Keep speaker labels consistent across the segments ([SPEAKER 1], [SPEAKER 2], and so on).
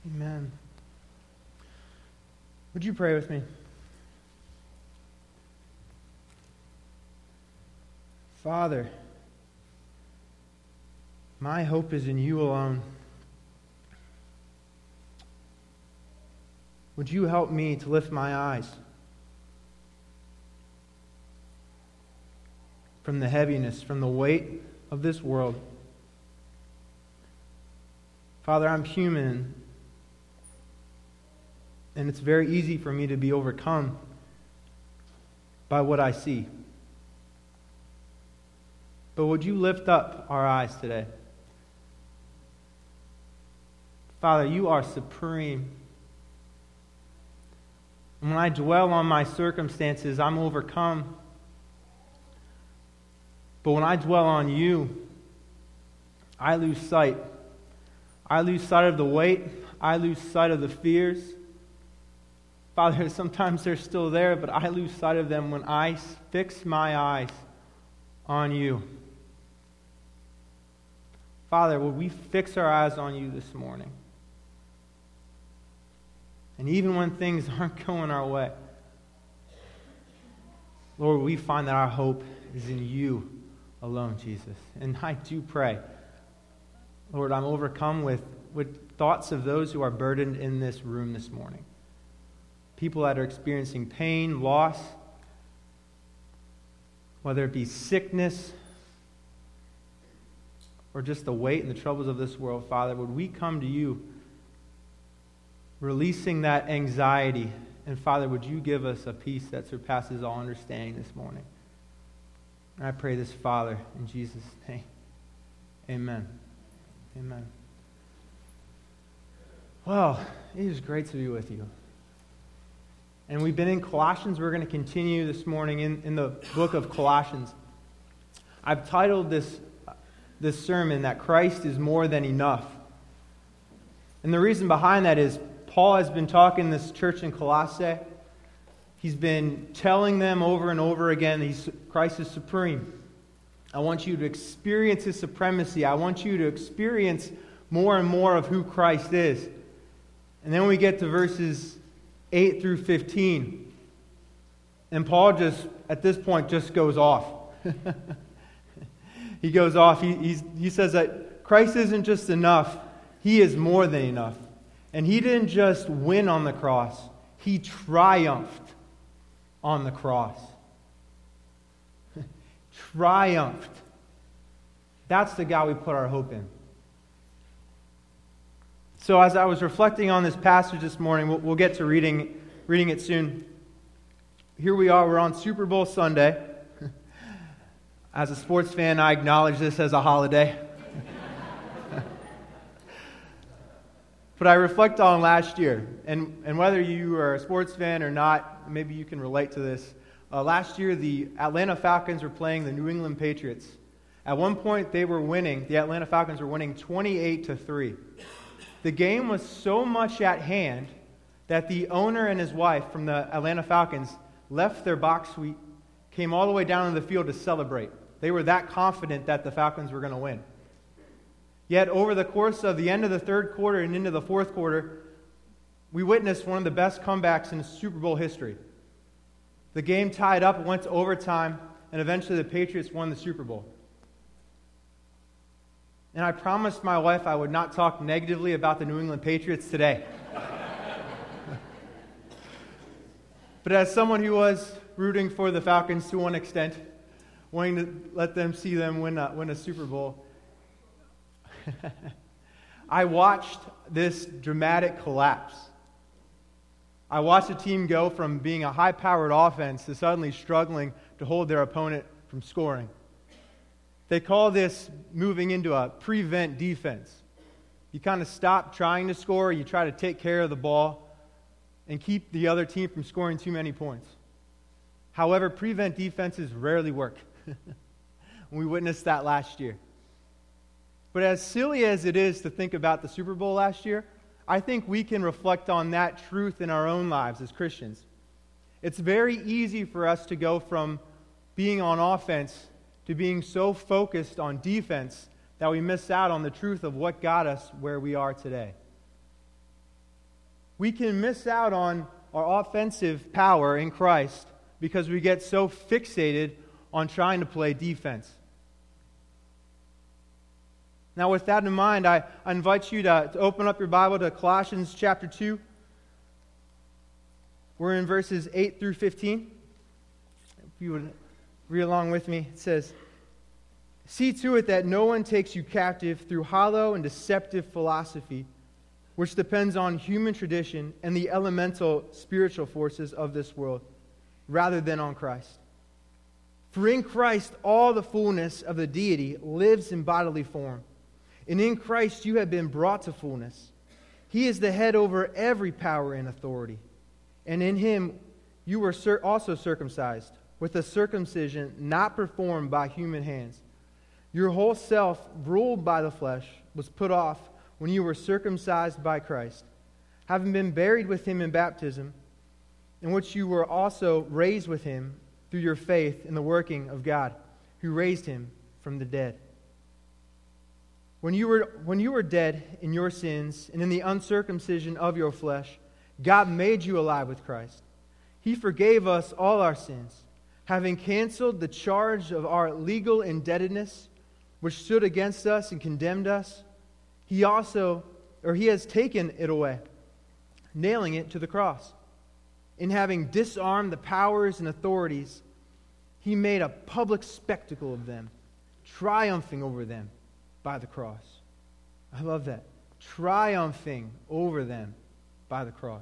[SPEAKER 1] Amen. Would you pray with me? Father, my hope is in you alone. Would you help me to lift my eyes from the heaviness, from the weight of this world? Father, I'm human, and it's very easy for me to be overcome by what I see. But would you lift up our eyes today? Father, you are supreme. And when I dwell on my circumstances, I'm overcome. But when I dwell on you, I lose sight. I lose sight of the weight. I lose sight of the fears. Father, sometimes they're still there, but I lose sight of them when I fix my eyes on you. Father, would we fix our eyes on you this morning? And even when things aren't going our way, Lord, we find that our hope is in you alone, Jesus. And I do pray, Lord, I'm overcome with thoughts of those who are burdened in this room this morning. People that are experiencing pain, loss, whether it be sickness or just the weight and the troubles of this world. Father, would we come to you releasing that anxiety? And Father, would you give us a peace that surpasses all understanding this morning? And I pray this, Father, in Jesus' name. Amen. Amen. Well, it is great to be with you. And we've been in Colossians. We're going to continue this morning in the book of Colossians. I've titled this sermon that Christ is more than enough. And the reason behind that is Paul has been talking to this church in Colossae. He's been telling them over and over again, Christ is supreme. I want you to experience His supremacy. I want you to experience more and more of who Christ is. And then we get to verses 8 through 15. And Paul just, at this point, just goes off. He goes off. He says that Christ isn't just enough. He is more than enough. And He didn't just win on the cross. He triumphed on the cross. Triumphed. That's the God we put our hope in. So as I was reflecting on this passage this morning, we'll get to reading it soon. Here we are, we're on Super Bowl Sunday. As a sports fan, I acknowledge this as a holiday. But I reflect on last year, and whether you are a sports fan or not, maybe you can relate to this. Last year, the Atlanta Falcons were playing the New England Patriots. At one point, the Atlanta Falcons were winning 28-3. The game was so much at hand that the owner and his wife from the Atlanta Falcons left their box suite, came all the way down to the field to celebrate. They were that confident that the Falcons were going to win. Yet over the course of the end of the third quarter and into the fourth quarter, we witnessed one of the best comebacks in Super Bowl history. The game tied up, went to overtime, and eventually the Patriots won the Super Bowl. And I promised my wife I would not talk negatively about the New England Patriots today. But as someone who was rooting for the Falcons to one extent, wanting to let them see them win a Super Bowl, I watched this dramatic collapse. I watched a team go from being a high-powered offense to suddenly struggling to hold their opponent from scoring. They call this moving into a prevent defense. You kind of stop trying to score, you try to take care of the ball and keep the other team from scoring too many points. However, prevent defenses rarely work. We witnessed that last year. But as silly as it is to think about the Super Bowl last year, I think we can reflect on that truth in our own lives as Christians. It's very easy for us to go from being on offense to being so focused on defense that we miss out on the truth of what got us where we are today. We can miss out on our offensive power in Christ because we get so fixated on trying to play defense. Now, with that in mind, I invite you to open up your Bible to Colossians chapter 2. We're in verses 8 through 15. If you would read along with me, it says, "See to it that no one takes you captive through hollow and deceptive philosophy, which depends on human tradition and the elemental spiritual forces of this world, rather than on Christ. For in Christ all the fullness of the deity lives in bodily form, and in Christ you have been brought to fullness. He is the head over every power and authority, and in him you were also circumcised, with a circumcision not performed by human hands. Your whole self, ruled by the flesh, was put off when you were circumcised by Christ, having been buried with him in baptism, in which you were also raised with him through your faith in the working of God, who raised him from the dead. When you were dead in your sins and in the uncircumcision of your flesh, God made you alive with Christ. He forgave us all our sins, having canceled the charge of our legal indebtedness, which stood against us and condemned us. He has taken it away, nailing it to the cross. In having disarmed the powers and authorities, he made a public spectacle of them, triumphing over them by the cross." I love that. Triumphing over them by the cross.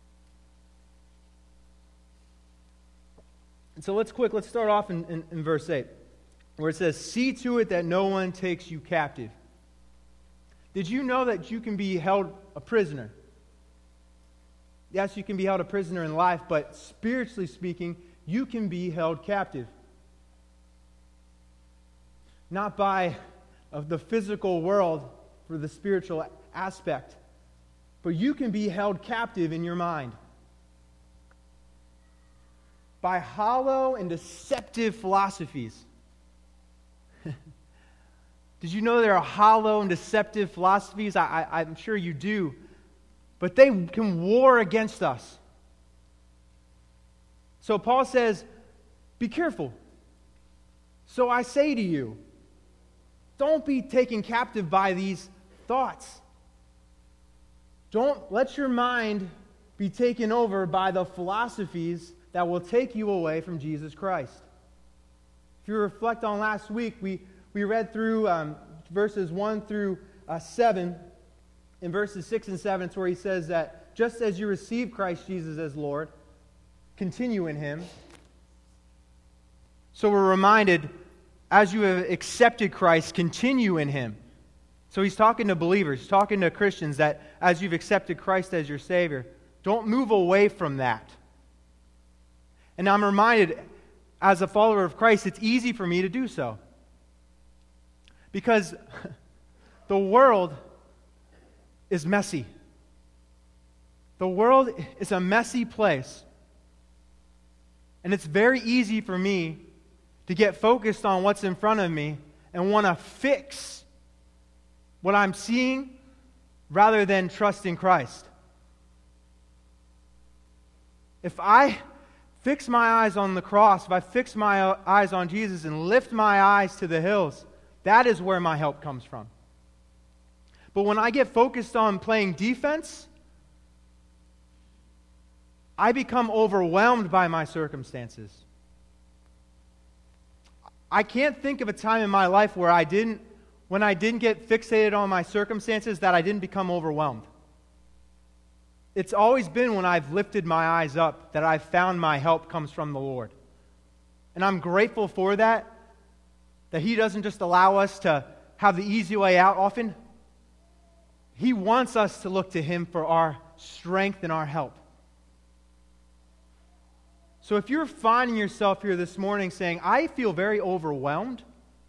[SPEAKER 1] And so let's start off in verse 8, where it says, "See to it that no one takes you captive." Did you know that you can be held a prisoner? Yes, you can be held a prisoner in life, but spiritually speaking, you can be held captive. Not by the physical world for the spiritual aspect, but you can be held captive in your mind by hollow and deceptive philosophies. Did you know there are hollow and deceptive philosophies? I'm sure you do. But they can war against us. So Paul says, be careful. So I say to you, don't be taken captive by these thoughts. Don't let your mind be taken over by the philosophies that will take you away from Jesus Christ. If you reflect on last week, we read through verses 1 through 7. In verses 6 and 7, it's where he says that just as you receive Christ Jesus as Lord, continue in him. So we're reminded, as you have accepted Christ, continue in him. So he's talking to believers, he's talking to Christians, that as you've accepted Christ as your Savior, don't move away from that. And I'm reminded, as a follower of Christ, it's easy for me to do so. Because the world is messy. The world is a messy place. And it's very easy for me to get focused on what's in front of me and want to fix what I'm seeing rather than trust in Christ. If I fix my eyes on the cross, if I fix my eyes on Jesus and lift my eyes to the hills, that is where my help comes from. But when I get focused on playing defense, I become overwhelmed by my circumstances. I can't think of a time in my life where when I didn't get fixated on my circumstances, that I didn't become overwhelmed. It's always been when I've lifted my eyes up that I've found my help comes from the Lord. And I'm grateful for that He doesn't just allow us to have the easy way out often. He wants us to look to Him for our strength and our help. So if you're finding yourself here this morning saying, I feel very overwhelmed,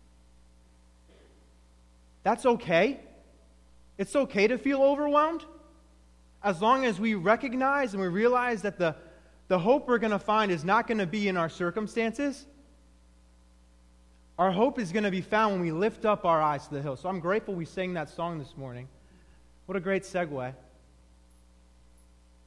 [SPEAKER 1] that's okay. It's okay to feel overwhelmed, as long as we recognize and we realize that the hope we're going to find is not going to be in our circumstances. Our hope is going to be found when we lift up our eyes to the hill. So I'm grateful we sang that song this morning. What a great segue.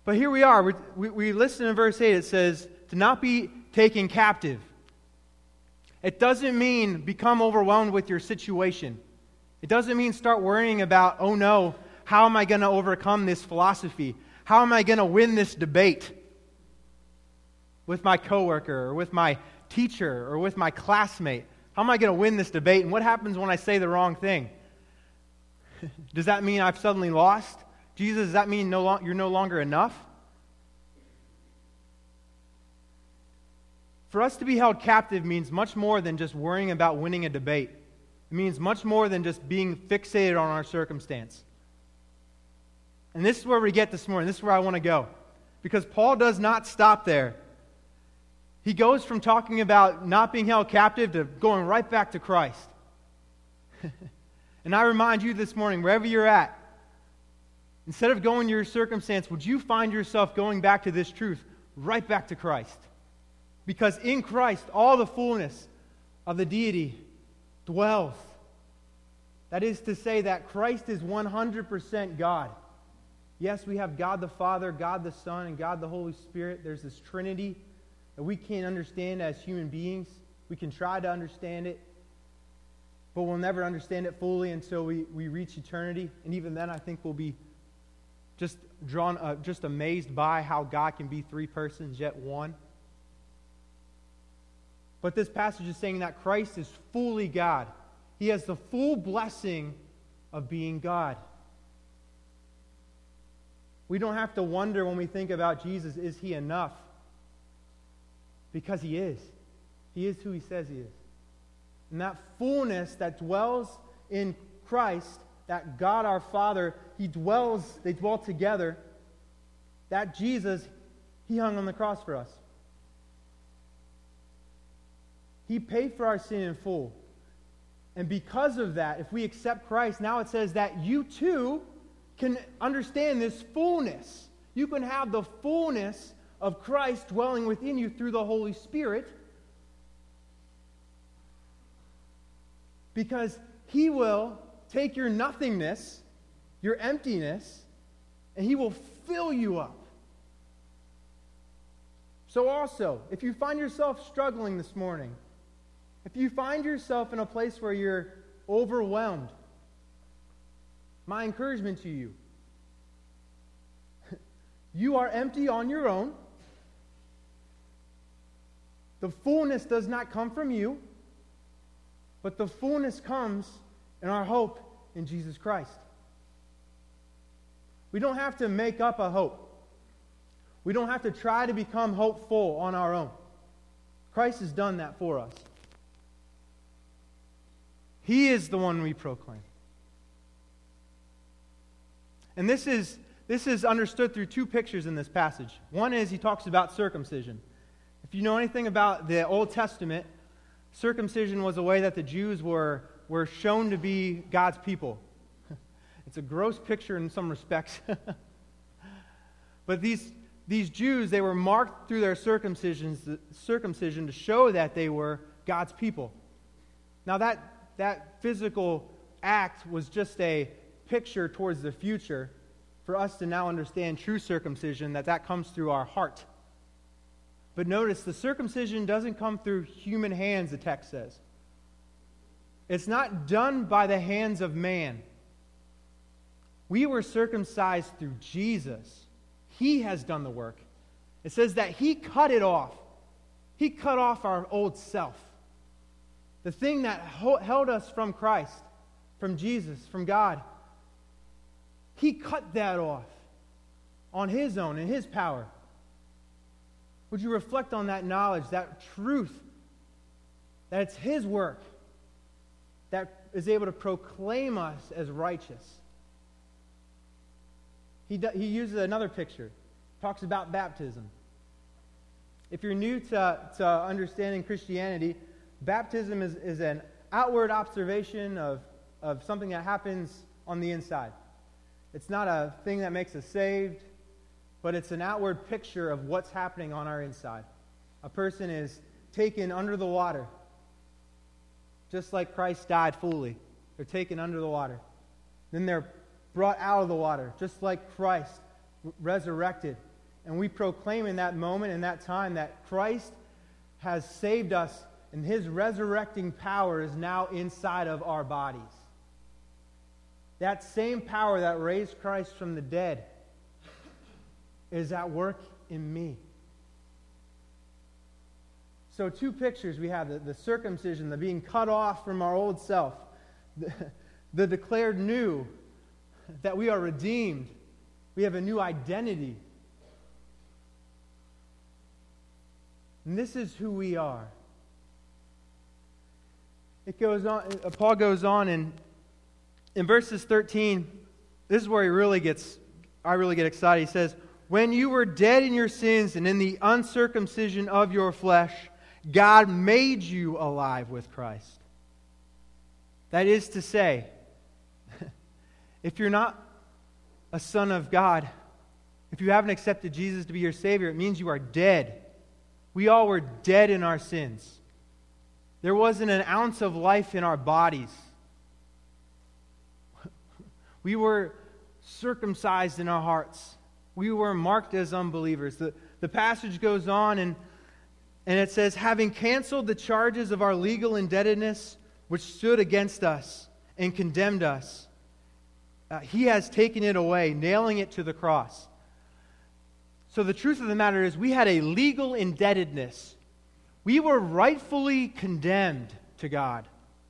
[SPEAKER 1] But here we are. We listen in verse 8. It says, to not be taken captive. It doesn't mean become overwhelmed with your situation. It doesn't mean start worrying about, oh no, how am I going to overcome this philosophy? How am I going to win this debate with my coworker or with my teacher or with my classmate? How am I going to win this debate? And what happens when I say the wrong thing? Does that mean I've suddenly lost? Jesus, does that mean you're no longer enough? For us to be held captive means much more than just worrying about winning a debate. It means much more than just being fixated on our circumstance. And this is where we get this morning. This is where I want to go. Because Paul does not stop there. He goes from talking about not being held captive to going right back to Christ. And I remind you this morning, wherever you're at, instead of going to your circumstance, would you find yourself going back to this truth, right back to Christ? Because in Christ, all the fullness of the deity dwells. That is to say that Christ is 100% God. Yes, we have God the Father, God the Son, and God the Holy Spirit. There's this Trinity that we can't understand as human beings. We can try to understand it, but we'll never understand it fully until we reach eternity. And even then, I think we'll be just amazed by how God can be three persons, yet one. But this passage is saying that Christ is fully God. He has the full blessing of being God. We don't have to wonder when we think about Jesus, is he enough? Because he is. He is who he says he is. And that fullness that dwells in Christ, that God our Father, they dwell together, that Jesus, he hung on the cross for us. He paid for our sin in full. And because of that, if we accept Christ, now it says that you too can understand this fullness. You can have the fullness of Christ dwelling within you through the Holy Spirit, because he will take your nothingness, your emptiness, and he will fill you up. So also, if you find yourself struggling this morning, if you find yourself in a place where you're overwhelmed, my encouragement to you, you are empty on your own. The fullness does not come from you, but the fullness comes in our hope in Jesus Christ. We don't have to make up a hope. We don't have to try to become hopeful on our own. Christ has done that for us. He is the one we proclaim. And this is understood through two pictures in this passage. One is he talks about circumcision. If you know anything about the Old Testament, circumcision was a way that the Jews were shown to be God's people. It's a gross picture in some respects. But these Jews, they were marked through their circumcision to show that they were God's people. Now that physical act was just a picture towards the future for us to now understand true circumcision, that comes through our heart. But notice, the circumcision doesn't come through human hands, the text says. It's not done by the hands of man. We were circumcised through Jesus. He has done the work. It says that he cut it off. He cut off our old self. The thing that held us from Christ, from Jesus, from God. He cut that off on his own, in his power. Would you reflect on that knowledge, that truth, that it's his work that is able to proclaim us as righteous? He uses another picture. Talks about baptism. If you're new to understanding Christianity, baptism is an outward observation of something that happens on the inside. It's not a thing that makes us saved, but it's an outward picture of what's happening on our inside. A person is taken under the water, just like Christ died fully. They're taken under the water. Then they're brought out of the water, just like Christ resurrected and we proclaim in that moment, in that time, that Christ has saved us, and his resurrecting power is now inside of our bodies. That same power that raised Christ from the dead is at work in me. So 2 pictures we have, the circumcision, the being cut off from our old self, the declared new, that we are redeemed. We have a new identity. And this is who we are. It goes on. Paul goes on in verses 13. This is where I really get excited. He says, "When you were dead in your sins and in the uncircumcision of your flesh, God made you alive with Christ." That is to say, if you're not a son of God, if you haven't accepted Jesus to be your Savior, it means you are dead. We all were dead in our sins. There wasn't an ounce of life in our bodies. We were circumcised in our hearts. We were marked as unbelievers. The passage goes on and it says, "Having canceled the charges of our legal indebtedness which stood against us and condemned us, he has taken it away, nailing it to the cross." So the truth of the matter is, we had a legal indebtedness. We were rightfully condemned to God.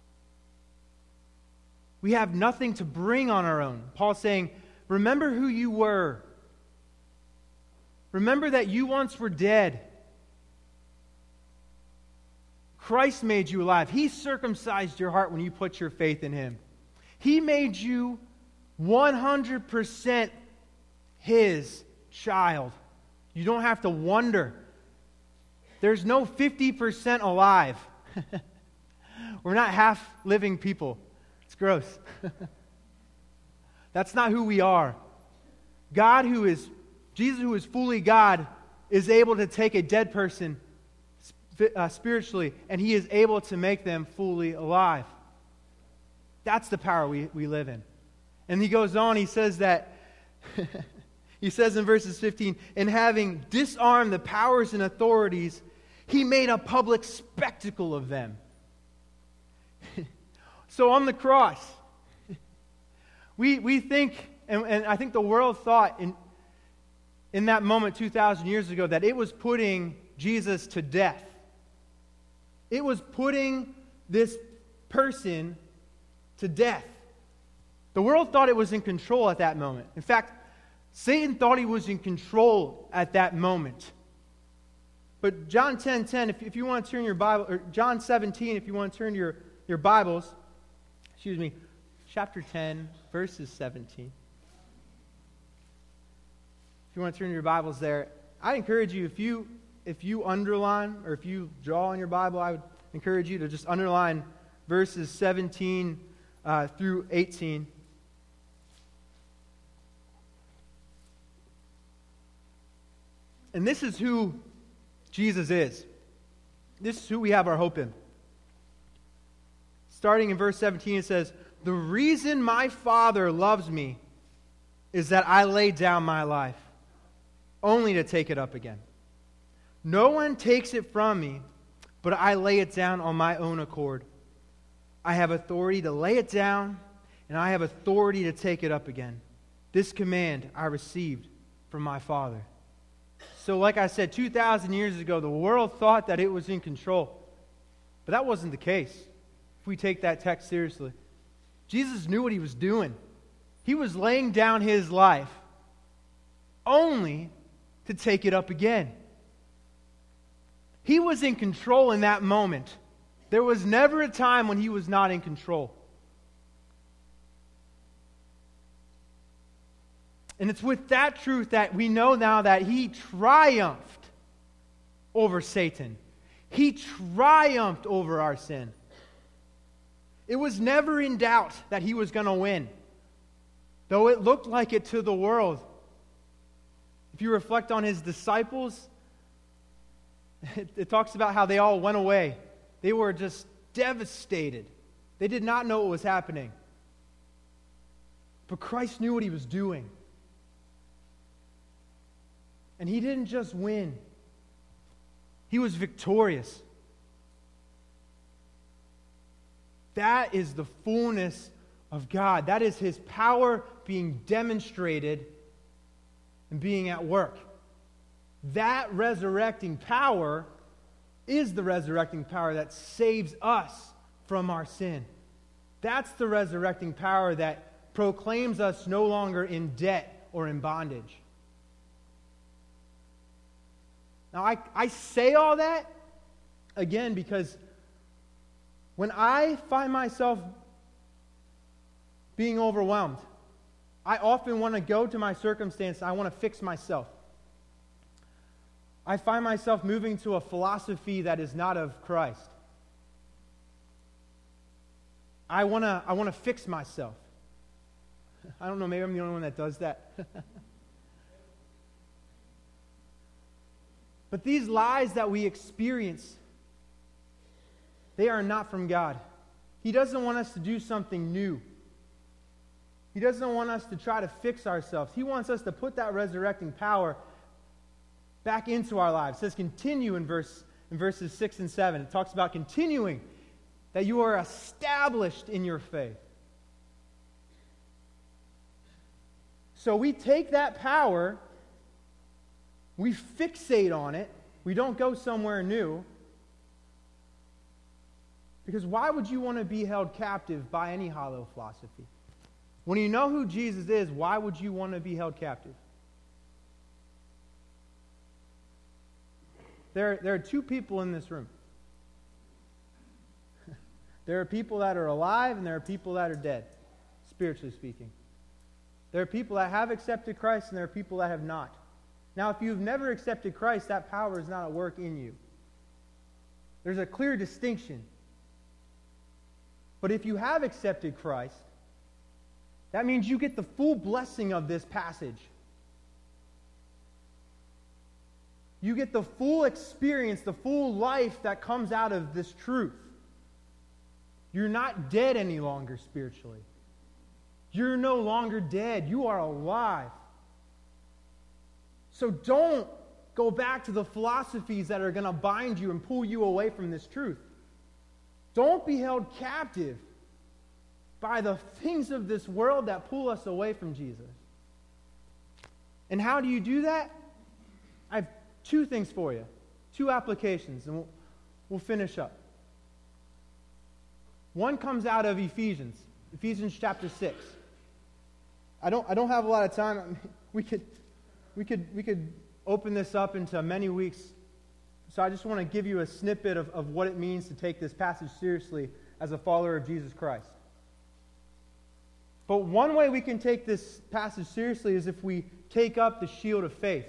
[SPEAKER 1] We have nothing to bring on our own. Paul's saying, remember who you were. Remember that you once were dead. Christ made you alive. He circumcised your heart when you put your faith in him. He made you 100% his child. You don't have to wonder. There's no 50% alive. We're not half-living people. It's gross. That's not who we are. Jesus, who is fully God, is able to take a dead person spiritually, and he is able to make them fully alive. That's the power we live in. And he goes on, he says that, he says in verses 15, "And having disarmed the powers and authorities, he made a public spectacle of them." So on the cross, we think, and I think the world thought in that moment 2,000 years ago, that it was putting Jesus to death. It was putting this person to death. The world thought it was in control at that moment. In fact, Satan thought he was in control at that moment. But John 10:10, if you want to turn your Bible, or John 17, if you want to turn your Bibles, chapter 10, verses 17. If you want to turn your Bibles there, I encourage you, if you underline or if you draw on your Bible, I would encourage you to just underline verses 17 through 18. And this is who Jesus is. This is who we have our hope in. Starting in verse 17, it says, "The reason my Father loves me is that I lay down my life, only to take it up again. No one takes it from me, but I lay it down on my own accord. I have authority to lay it down, and I have authority to take it up again. This command I received from my Father." So like I said, 2,000 years ago, the world thought that it was in control. But that wasn't the case, if we take that text seriously. Jesus knew what he was doing. He was laying down his life only to take it up again. He was in control in that moment. There was never a time when he was not in control. And it's with that truth that we know now that he triumphed over Satan. He triumphed over our sin. It was never in doubt that he was going to win, though it looked like it to the world. If you reflect on his disciples, it talks about how they all went away. They were just devastated. They did not know what was happening. But Christ knew what he was doing. And he didn't just win. He was victorious. That is the fullness of God. That is his power being demonstrated and being at work. That resurrecting power is the resurrecting power that saves us from our sin. That's the resurrecting power that proclaims us no longer in debt or in bondage. Now, I say all that, again, because when I find myself being overwhelmed, I often want to go to my circumstance, I want to fix myself. I find myself moving to a philosophy that is not of Christ. I want to fix myself. I don't know, maybe I'm the only one that does that. But these lies that we experience, they are not from God. He doesn't want us to do something new. He doesn't want us to try to fix ourselves. He wants us to put that resurrecting power back into our lives. It says continue in verses 6 and 7. It talks about continuing, that you are established in your faith. So we take that power, we fixate on it, we don't go somewhere new. Because why would you want to be held captive by any hollow philosophy? When you know who Jesus is, why would you want to be held captive? There are two people in this room. There are people that are alive and there are people that are dead, spiritually speaking. There are people that have accepted Christ and there are people that have not. Now, if you've never accepted Christ, that power is not at work in you. There's a clear distinction. But if you have accepted Christ, that means you get the full blessing of this passage. You get the full experience, the full life that comes out of this truth. You're not dead any longer spiritually. You're no longer dead. You are alive. So don't go back to the philosophies that are going to bind you and pull you away from this truth. Don't be held captive by the things of this world that pull us away from Jesus. And how do you do that? I have two things for you. Two applications, and we'll finish up. One comes out of Ephesians chapter 6. I don't have a lot of time. We could open this up into many weeks. So I just want to give you a snippet of what it means to take this passage seriously as a follower of Jesus Christ. But one way we can take this passage seriously is if we take up the shield of faith.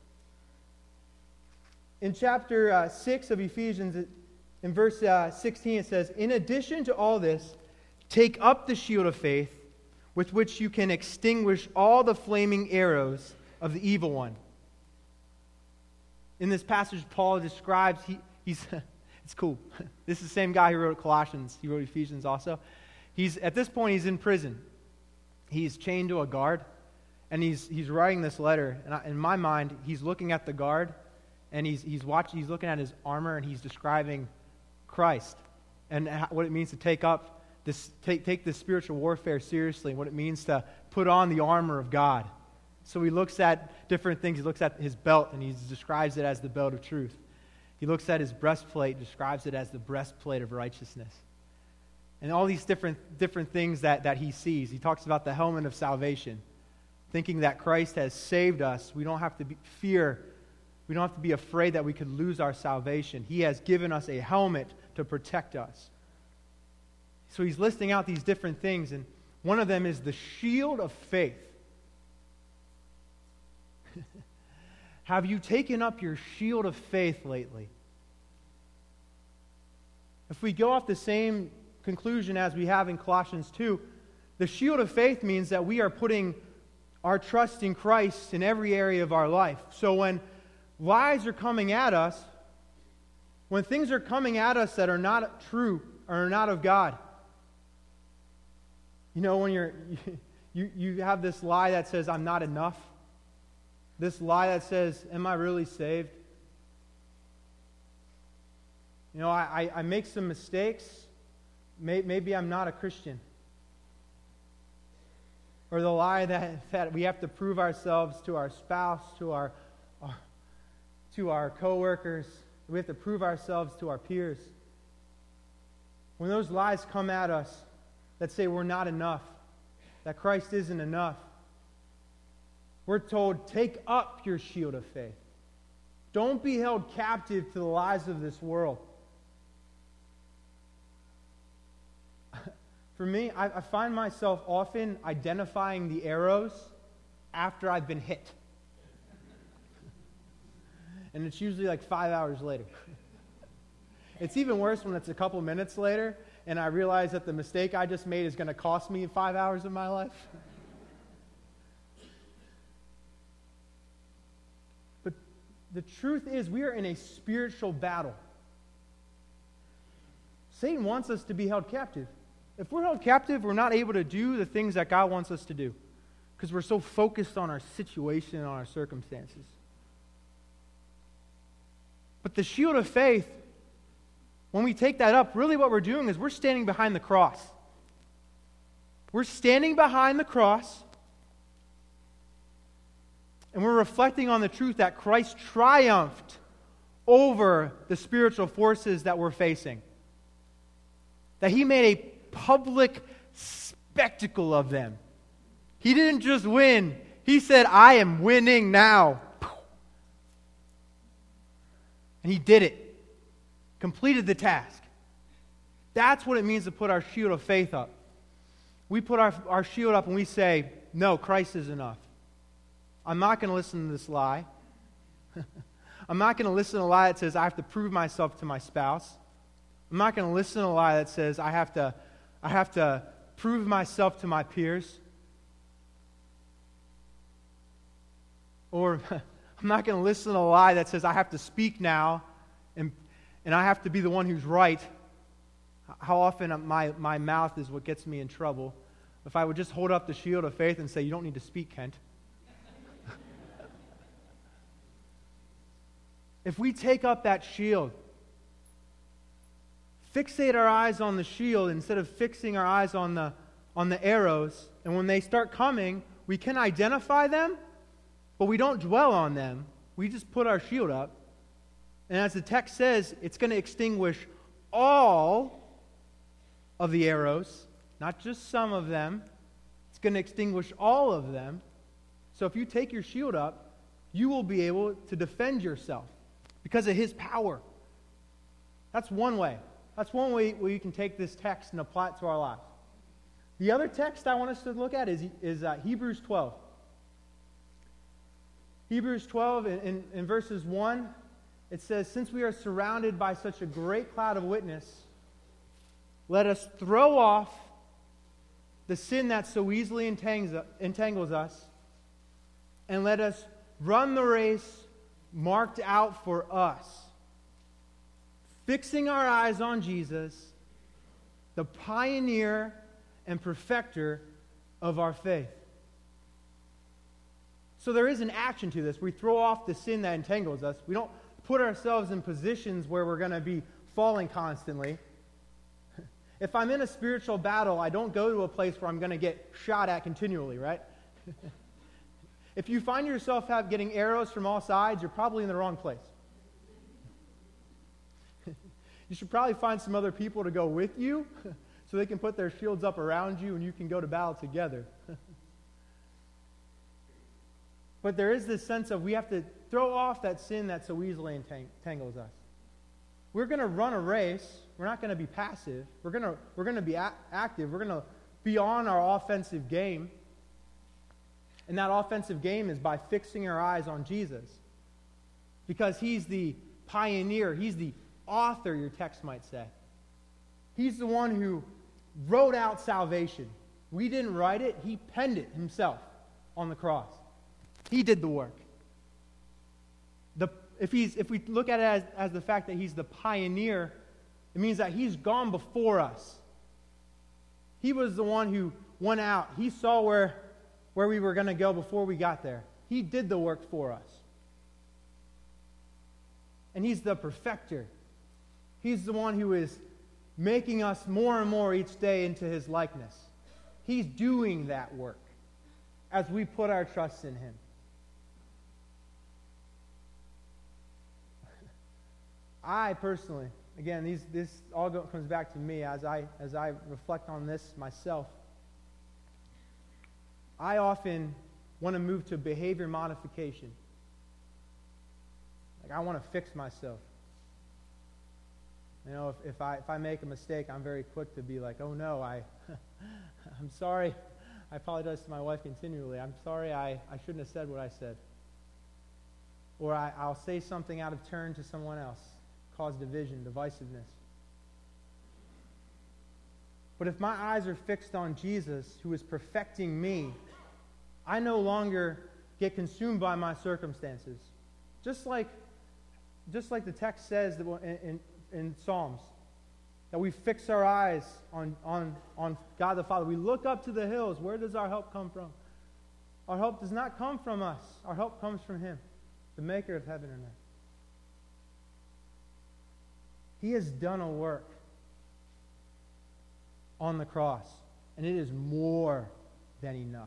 [SPEAKER 1] In chapter 6 of Ephesians, in verse 16, it says, "In addition to all this, take up the shield of faith, with which you can extinguish all the flaming arrows of the evil one." In this passage, Paul describes, he's it's cool. This is the same guy who wrote Colossians. He wrote Ephesians also. At this point, he's in prison. He's chained to a guard, and he's writing this letter. And in my mind, he's looking at the guard, and he's looking at his armor, and he's describing Christ and what it means to take this spiritual warfare seriously, and what it means to put on the armor of God. So he looks at different things. He looks at his belt, and he describes it as the belt of truth. He looks at his breastplate, describes it as the breastplate of righteousness. And all these different things that he sees. He talks about the helmet of salvation, thinking that Christ has saved us. We don't have to we don't have to be afraid that we could lose our salvation. He has given us a helmet to protect us. So he's listing out these different things, and one of them is the shield of faith. Have you taken up your shield of faith lately? If we go off the same conclusion as we have in Colossians 2, the shield of faith means that we are putting our trust in Christ in every area of our life. So when lies are coming at us, when things are coming at us that are not true or are not of God, when you have this lie that says, "I'm not enough," This lie that says, am I really saved? You know, I make some mistakes. Maybe I'm not a Christian. Or the lie that we have to prove ourselves to our spouse, to our coworkers. We have to prove ourselves to our peers. When those lies come at us that say we're not enough, that Christ isn't enough, we're told, take up your shield of faith. Don't be held captive to the lies of this world. For me, I find myself often identifying the arrows after I've been hit. And it's usually like 5 hours later. It's even worse when it's a couple minutes later and I realize that the mistake I just made is going to cost me 5 hours of my life. But the truth is, we are in a spiritual battle. Satan wants us to be held captive. If we're held captive, we're not able to do the things that God wants us to do because we're so focused on our situation and on our circumstances. But the shield of faith, when we take that up, really what we're doing is we're standing behind the cross. We're standing behind the cross and we're reflecting on the truth that Christ triumphed over the spiritual forces that we're facing. That He made a public spectacle of them. He didn't just win. He said, I am winning now. And He did it. Completed the task. That's what it means to put our shield of faith up. We put our shield up and we say, no, Christ is enough. I'm not going to listen to this lie. I'm not going to listen to a lie that says I have to prove myself to my spouse. I'm not going to listen to a lie that says I have to prove myself to my peers. Or I'm not going to listen to a lie that says I have to speak now and I have to be the one who's right. How often my mouth is what gets me in trouble. If I would just hold up the shield of faith and say, you don't need to speak, Kent. If we take up that shield, fixate our eyes on the shield instead of fixing our eyes on the arrows, and when they start coming, we can identify them, but we don't dwell on them. We just put our shield up. And as the text says, it's going to extinguish all of the arrows, not just some of them. It's going to extinguish all of them. So if you take your shield up, you will be able to defend yourself because of His power. That's one way. That's one way where you can take this text and apply it to our lives. The other text I want us to look at is Hebrews 12. Hebrews 12 in verses 1, it says, since we are surrounded by such a great cloud of witness, let us throw off the sin that so easily entangles us, and let us run the race marked out for us, fixing our eyes on Jesus, the pioneer and perfecter of our faith. So there is an action to this. We throw off the sin that entangles us. We don't put ourselves in positions where we're going to be falling constantly. If I'm in a spiritual battle, I don't go to a place where I'm going to get shot at continually, right? If you find yourself getting arrows from all sides, you're probably in the wrong place. You should probably find some other people to go with you so they can put their shields up around you and you can go to battle together. But there is this sense of we have to throw off that sin that so easily entangles us. We're going to run a race. We're not going to be passive. We're going to be active. We're going to be on our offensive game. And that offensive game is by fixing our eyes on Jesus. Because He's the pioneer. He's the author, your text might say. He's the one who wrote out salvation. We didn't write it. He penned it Himself on the cross. He did the work. If we look at it as the fact that He's the pioneer, it means that He's gone before us. He was the one who went out. He saw where we were going to go before we got there. He did the work for us. And He's the perfecter. He's the one who is making us more and more each day into His likeness. He's doing that work as we put our trust in Him. I personally, again, this all comes back to me as I reflect on this myself. I often want to move to behavior modification. Like, I want to fix myself. You know, if I make a mistake, I'm very quick to be like, oh no, I'm sorry. I apologize to my wife continually. I'm sorry, I shouldn't have said what I said. Or I'll say something out of turn to someone else, cause division, divisiveness. But if my eyes are fixed on Jesus, who is perfecting me, I no longer get consumed by my circumstances. Just like the text says that in Psalms, that we fix our eyes on God the Father. We look up to the hills. Where does our help come from? Our help does not come from us. Our help comes from Him, the maker of heaven and earth. He has done a work on the cross, and it is more than enough.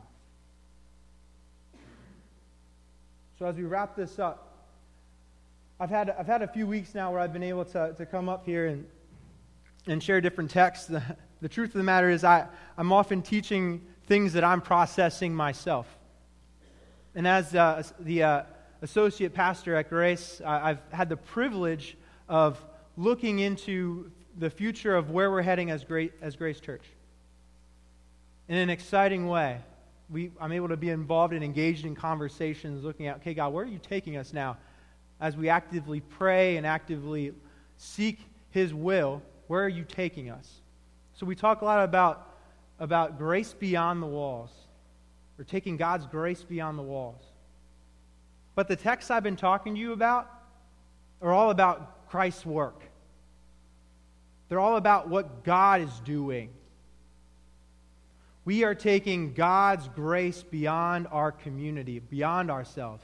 [SPEAKER 1] So as we wrap this up, I've had a few weeks now where I've been able to come up here and share different texts. The truth of the matter is I'm often teaching things that I'm processing myself. And as the associate pastor at Grace, I've had the privilege of looking into the future of where we're heading as Grace Church in an exciting way. I'm able to be involved and engaged in conversations looking at, okay, God, where are you taking us now? As we actively pray and actively seek His will, where are you taking us? So we talk a lot about grace beyond the walls, or taking God's grace beyond the walls. But the texts I've been talking to you about are all about Christ's work. They're all about what God is doing. We are taking God's grace beyond our community, beyond ourselves.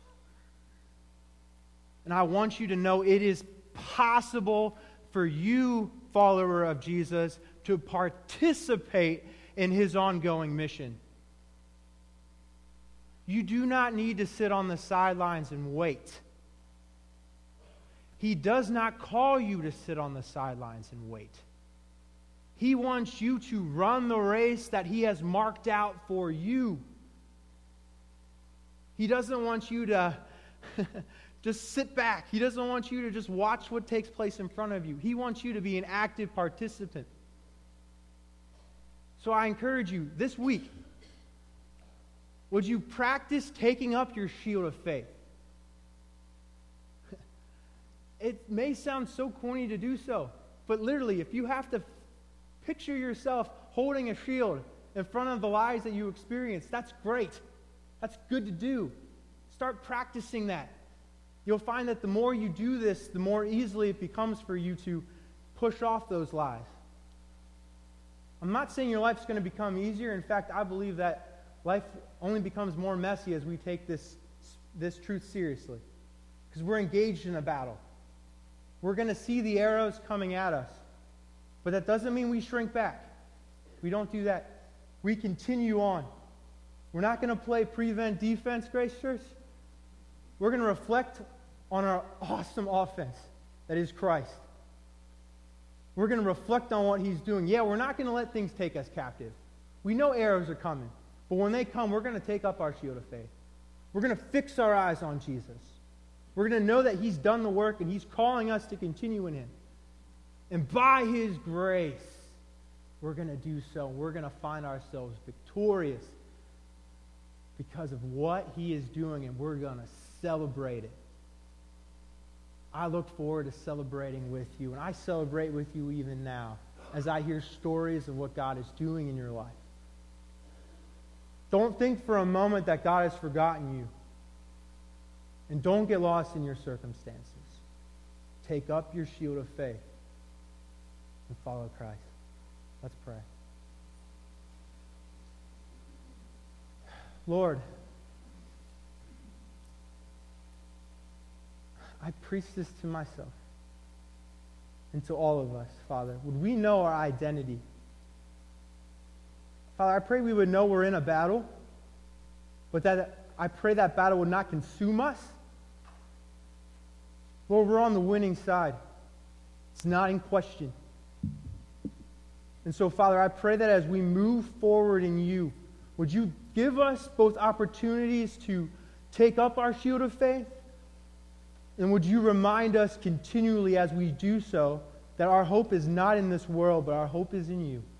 [SPEAKER 1] And I want you to know it is possible for you, follower of Jesus, to participate in His ongoing mission. You do not need to sit on the sidelines and wait. He does not call you to sit on the sidelines and wait. He wants you to run the race that He has marked out for you. He doesn't want you to just sit back. He doesn't want you to just watch what takes place in front of you. He wants you to be an active participant. So I encourage you, this week, would you practice taking up your shield of faith? It may sound so corny to do so, but literally, if you have to picture yourself holding a shield in front of the lies that you experience, that's great. That's good to do. Start practicing that. You'll find that the more you do this, the more easily it becomes for you to push off those lies. I'm not saying your life's going to become easier. In fact, I believe that life only becomes more messy as we take this truth seriously, because we're engaged in a battle. We're going to see the arrows coming at us. But that doesn't mean we shrink back. We don't do that. We continue on. We're not going to play prevent defense, Grace Church. We're going to reflect on our awesome offense that is Christ. We're going to reflect on what He's doing. Yeah, we're not going to let things take us captive. We know arrows are coming. But when they come, we're going to take up our shield of faith. We're going to fix our eyes on Jesus. We're going to know that He's done the work and He's calling us to continue in Him. And by His grace, we're going to do so. We're going to find ourselves victorious because of what He is doing, and we're going to celebrate it. I look forward to celebrating with you, and I celebrate with you even now as I hear stories of what God is doing in your life. Don't think for a moment that God has forgotten you. And don't get lost in your circumstances. Take up your shield of faith and follow Christ. Let's pray. Lord, I preach this to myself and to all of us, Father. Would we know our identity? Father, I pray we would know we're in a battle, but that I pray that battle would not consume us. Lord, we're on the winning side. It's not in question. And so, Father, I pray that as we move forward in you, would you give us both opportunities to take up our shield of faith, and would you remind us continually as we do so that our hope is not in this world, but our hope is in you.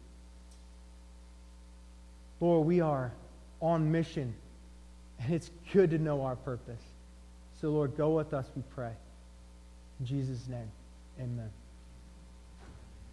[SPEAKER 1] Lord, we are on mission, and it's good to know our purpose. So, Lord, go with us, we pray. In Jesus' name, amen.